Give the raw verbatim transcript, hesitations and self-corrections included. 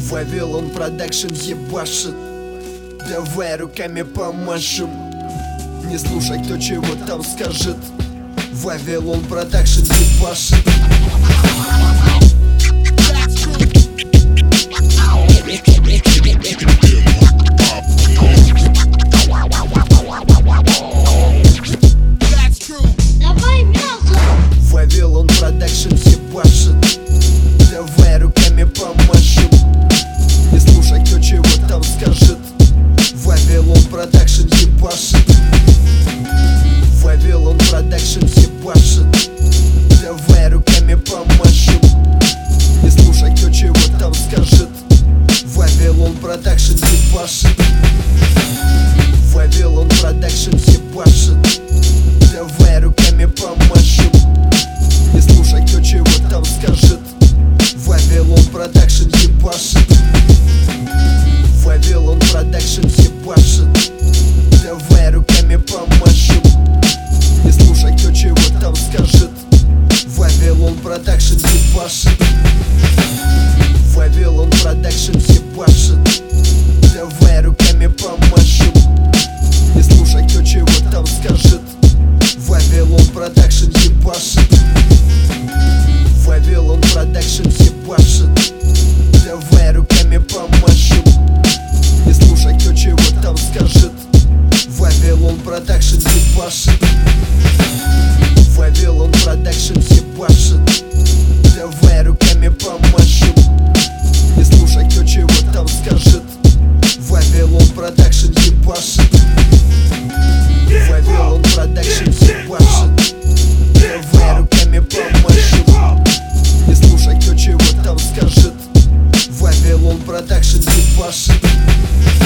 Вавилон Продакшн ебашит. Давай руками помашем. Не слушай, кто чего там скажет. Вавилон Продакшн ебашит. Вавилон Продакшн ебашит. Давай руками помашем. Не слушай, кто чего там скажет. Вавилон Продакшн ебашит. Вавилон Продакшн ебашит. Давай руками помашем. Не слушай, кто чего там скажет. Вавилон Продакшн ебашит. Вавилон Продакшн ебашит. Давай руками помашем. Не слушай, кто чего там скажет. Вавилон Продакшн ебашит. Вавилон Продакшн ебашит. Давай руками помашем. Не слушай, кто чего там скажет. Вавилон Продакшн ебашит. Вавилон Продакшн ебашит. Давай руками помашем. Не слушай, кто чего там скажет. Вавилон Продакшн ебашит. Вавилон Продакшн ебашит. Давай руками помашем. Не слушай, кто чего там скажет. Вавилон Продакшн ебашит. Вавилон Продакшн ебашит. Давай руками помашем. Не слушай, кто чего там скажет. Вавилон Продакшн ебашит. Вавилон Продакшн ебашит. Давай руками помашем. Не слушай, кто чего там скажет. Вавилон Продакшн ебашит.